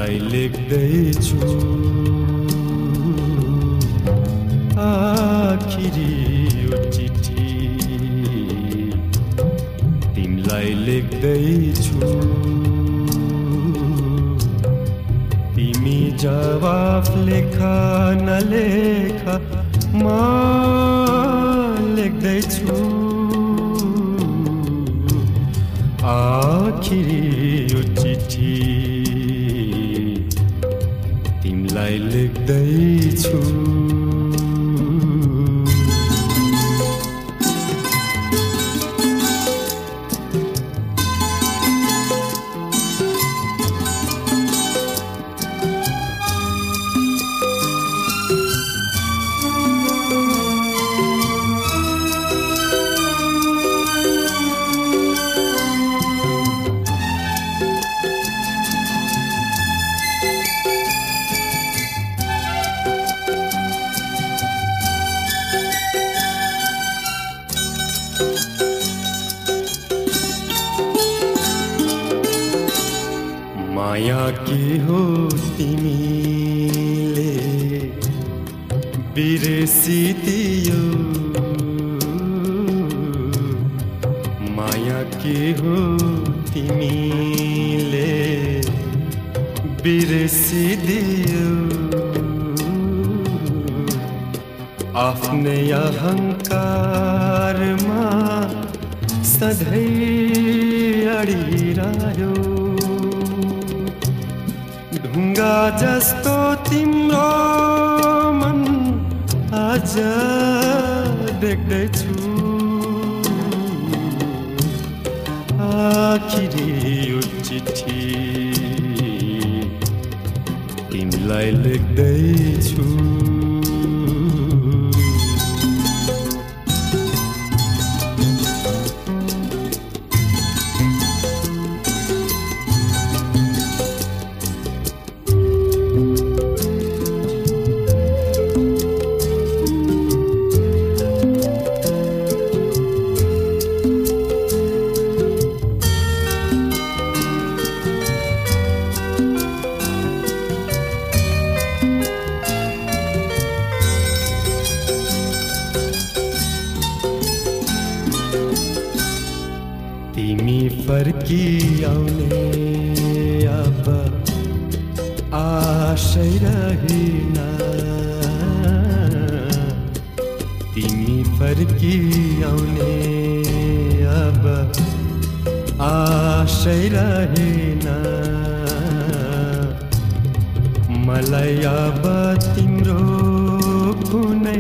तिमलाई लेख्दैछु आखिरी यो चिठी तिमलाई लेख्दैछु तिमी जवाफ लेखा नलेख म लेख्दैछु आखिरी यो चिठी तिमलाई लेख्दैछु माया के हो तिमीले बिर्सिदियो माया के हो तिमीले बिर्सिदियो आफ्नै अहङ्कारमा सधैँ अडिरह्यो ढुङ्गा जस्तो तिम्रो मन आज देख्दैछु आखिरी यो चिठी तिमीलाई लेख्दैछु तिमी फर्की आउने अब आशै रहेन तिमी फर्की आउने अब आशै रहेन मलाई अब तिम्रो कुनै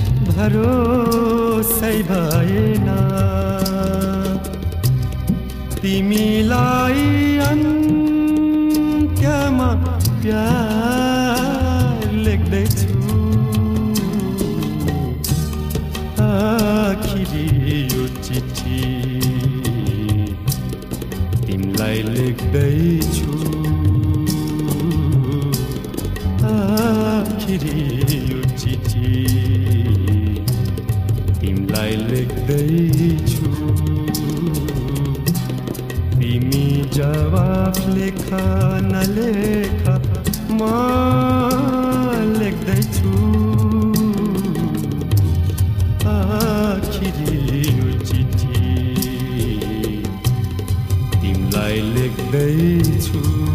भरोसै भएन तिमीलाई अन्त्यमा प्यार लेख्दैछु आखिरी यो चिठी तिमीलाई लेख्दैछु आखिरी यो चिठी तिमीलाई लेख्दैछु तिमी जवाफ लेखा नलेख म लेख्दैछु आखिरी यो चिठी तिमीलाई लेख्दैछु